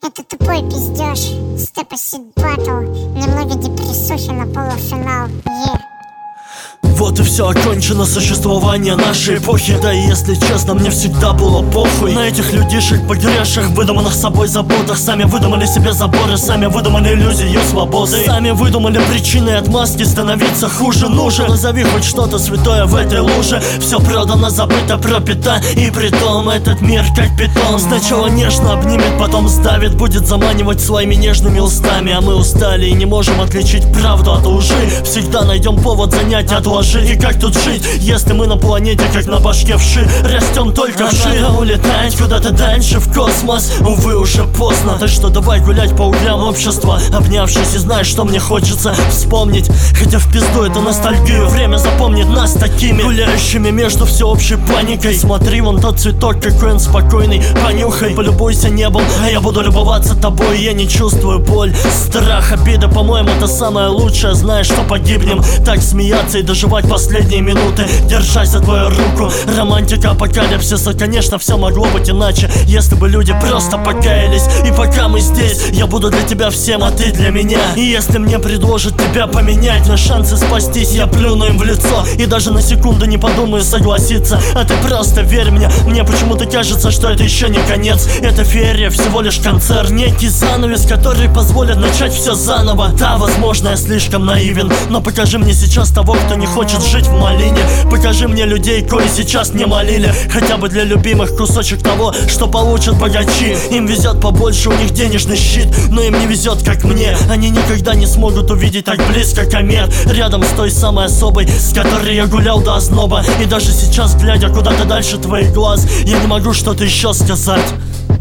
Это тупой пиздеж, степасит батл, немного депрессухи на полуфинал, Вот и все, окончено существование нашей эпохи. Да и если честно, мне всегда было похуй на этих людишек, погрешных, выдуманных собой заботах. Сами выдумали себе заборы, сами выдумали иллюзию свободы. Сами выдумали причины отмазки становиться хуже. Нужен, назови хоть что-то святое в этой луже. Все продано, забыто, пропито, и притом этот мир как питон. Сначала нежно обнимет, потом сдавит, будет заманивать своими нежными устами. А мы устали и не можем отличить правду от лжи. Всегда найдем повод занять, отложить. И как тут жить, если мы на планете, как на башке вши, растем только вши. Надо улетать куда-то дальше в космос, увы, уже поздно. Так что давай гулять по углям общества, обнявшись, и знаешь, что мне хочется вспомнить. Хотя в пизду эту ностальгию, время запомнит нас такими, гуляющими между всеобщей паникой. Смотри, вон тот цветок, какой он спокойный, понюхай, полюбуйся небом, а я буду любоваться тобой. Я не чувствую боль, страх, обида, по-моему, это самое лучшее. Знаешь, что погибнем, так смеяться и доживать последние минуты, держась за твою руку. Романтика апокалипсиса, конечно, все могло быть иначе, если бы люди просто покаялись. И пока мы здесь, я буду для тебя всем, а ты для меня. И если мне предложат тебя поменять на шансы спастись, я плюну им в лицо и даже на секунду не подумаю согласиться. А ты просто верь мне почему-то кажется, что это еще не конец. Это феерия, всего лишь концерт, некий занавес, который позволит начать все заново. Да, возможно, я слишком наивен, но покажи мне сейчас того, кто не хочет жить в малине. Покажи мне людей, кои сейчас не молили, хотя бы для любимых кусочек того, что получат богачи. Им везет побольше, у них денежный щит, но им не везет, как мне. Они никогда не смогут увидеть так близко комет, рядом с той самой особой, с которой я гулял до озноба. И даже сейчас, глядя куда-то дальше твоих глаз, я не могу что-то еще сказать.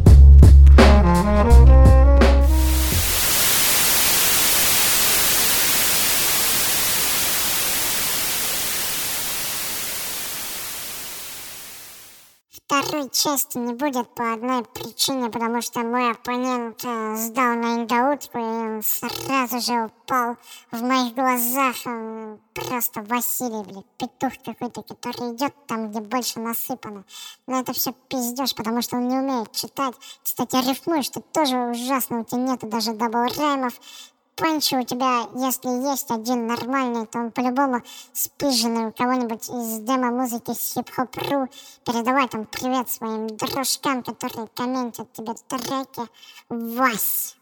Второй части не будет по одной причине, потому что мой оппонент сдал на ингаутку, и он сразу же упал в моих глазах. Он просто Василий, блядь, петух какой-то, который идет там, где больше насыпано. Но это все пиздеж, потому что он не умеет читать. Кстати, рифмуешь ты тоже ужасно, у тебя нету даже дабл-раймов. Панчи у тебя, если есть один нормальный, то он по-любому спиженный у кого-нибудь из демо-музыки с хип-хоп.ру. Передавай там привет своим дружкам, которые комментят тебе треки. Вась!